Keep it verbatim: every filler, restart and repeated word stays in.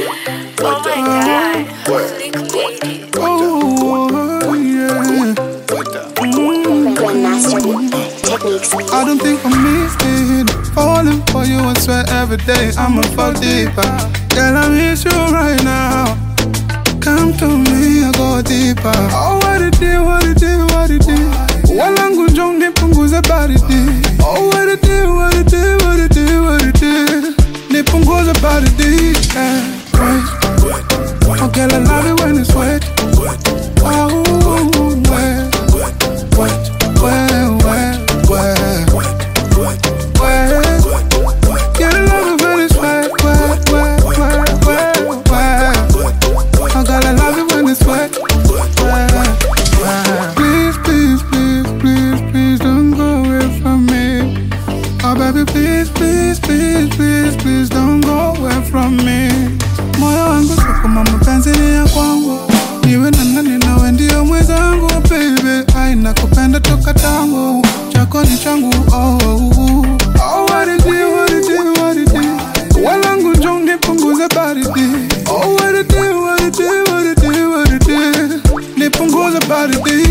Oh my god, Flick made it. Oh, yeah. Grandmaster techniques. I don't think I'm missing. Falling for you, I swear every day I'ma fall deeper. Girl, I miss you right now. Come to me, I go deeper. Oh, what it did, what it did, what it did. Walangu njoo nipunguze baridi. Oh, what it did, what it did, what it did, what it did. Nipunguze baridi. Yeah, right. Oh, girl, I love it when it's wet. Oh, wet, wet, wet, wet, wet, wet. Girl, I love it when it's wet, wet, wet, wet, wet, wet. Oh, girl, I love it when it's wet, wet, wet. Please, please, please, please, please don't go away from me. Oh, baby, please, please, please, please, please don't go away from me. Moyo wangu soko mama penzi ni ya kwangu. Niwe na nani nawe ndio mwenzangu baby. Haina kupenda toka tangu. Chako ni changu oh oh oh. What it did, what it did, what it did. Walangu njoo nipunguze baridi. Oh what it did, what it did, what it did, what it did. Nipunguze baridi.